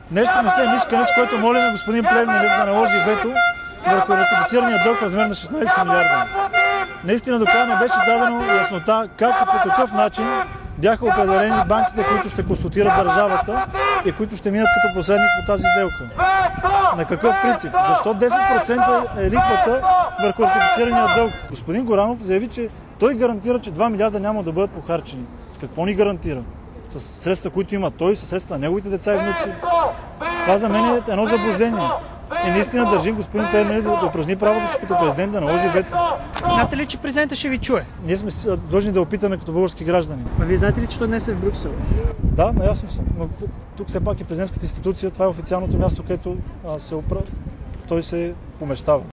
Нещо не се искане, с което молим господин Плевнелиев да наложи вето върху ратифицирания дълг в размер на 16 милиарда. Наистина до края не беше дадено яснота как и по какъв начин бяха определени банките, които ще консултират държавата и които ще минат като посредник по тази сделка. На какъв принцип? Защо 10% е лихвата върху ратифицирания дълг? Господин Горанов заяви, че той гарантира, че 2 милиарда няма да бъдат похарчени. С какво ни гарантира? С средства, които има той, с средства на неговите деца и внуци. Това за мен е едно заблуждение. И наистина държим господин Плевнелиев да упражни правото си като президент да наложи вето. Смятате ли, че президента ще ви чуе? Ние сме длъжни да опитаме като български граждани. А вие знаете ли, че той днес е в Брюксел? Да, наясно съм. Но тук все пак е президентската институция, това е официалното място, където той се помещава.